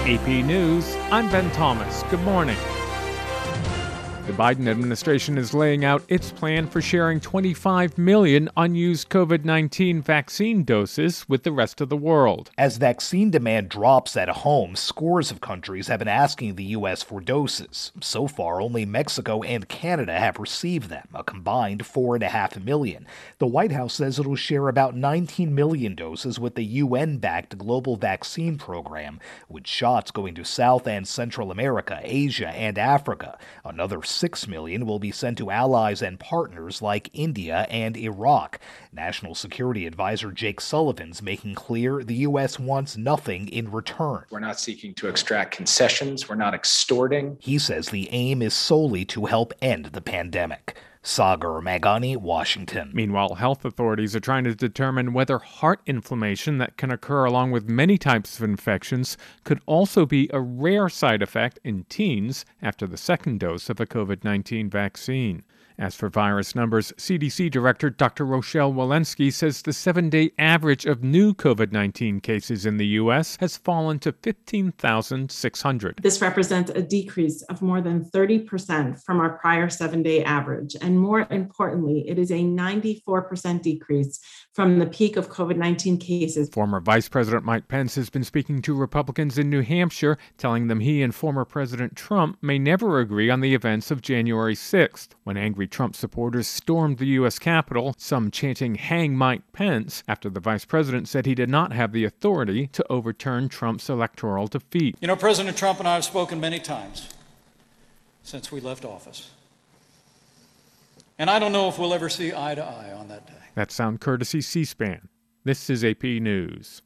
AP News, I'm Ben Thomas. Good morning. The Biden administration is laying out its plan for sharing 25 million unused COVID-19 vaccine doses with the rest of the world. As vaccine demand drops at home, scores of countries have been asking the U.S. for doses. So far, only Mexico and Canada have received them, a combined 4.5 million. The White House says it'll share about 19 million doses with the UN-backed global vaccine program, with shots going to South and Central America, Asia, and Africa. Another 6 million will be sent to allies and partners like India and Iraq. National Security Advisor Jake Sullivan's making clear the U.S. wants nothing in return. We're not seeking to extract concessions. We're not extorting. He says the aim is solely to help end the pandemic. Sagar Meghani, Washington. Meanwhile, health authorities are trying to determine whether heart inflammation that can occur along with many types of infections could also be a rare side effect in teens after the second dose of a COVID-19 vaccine. As for virus numbers, CDC Director Dr. Rochelle Walensky says the 7-day average of new COVID-19 cases in the U.S. has fallen to 15,600. This represents a decrease of more than 30% from our prior 7-day average. And more importantly, it is a 94% decrease from the peak of COVID-19 cases. Former Vice President Mike Pence has been speaking to Republicans in New Hampshire, telling them he and former President Trump may never agree on the events of January 6th, when angry Trump supporters stormed the U.S. Capitol, some chanting "Hang Mike Pence," after the vice president said he did not have the authority to overturn Trump's electoral defeat. You know, President Trump and I have spoken many times since we left office. And I don't know if we'll ever see eye to eye on that day. That sound courtesy C-SPAN. This is AP News.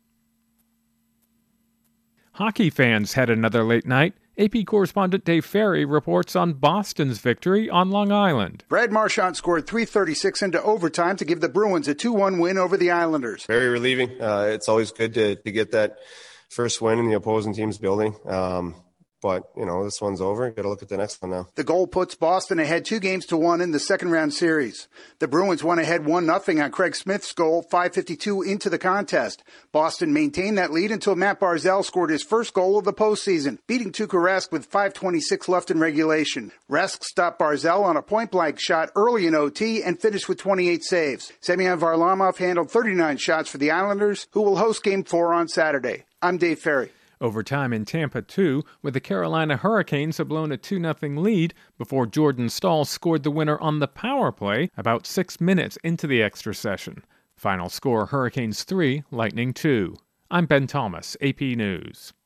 Hockey fans had another late night. AP correspondent Dave Ferry reports on Boston's victory on Long Island. Brad Marchand scored 3:36 into overtime to give the Bruins a 2-1 win over the Islanders. Very relieving. It's always good to get that first win in the opposing team's building. But, you know, this one's over. Got to look at the next one now. The goal puts Boston ahead 2-1 in the second round series. The Bruins went ahead 1-0 on Craig Smith's goal, 5:52 into the contest. Boston maintained that lead until Matt Barzal scored his first goal of the postseason, beating Tuukka Rask with 5:26 left in regulation. Rask stopped Barzal on a point-blank shot early in OT and finished with 28 saves. Semyon Varlamov handled 39 shots for the Islanders, who will host Game 4 on Saturday. I'm Dave Ferry. Overtime in Tampa, too, where the Carolina Hurricanes have blown a 2-0 lead before Jordan Staal scored the winner on the power play about 6 minutes into the extra session. Final score, Hurricanes 3, Lightning 2. I'm Ben Thomas, AP News.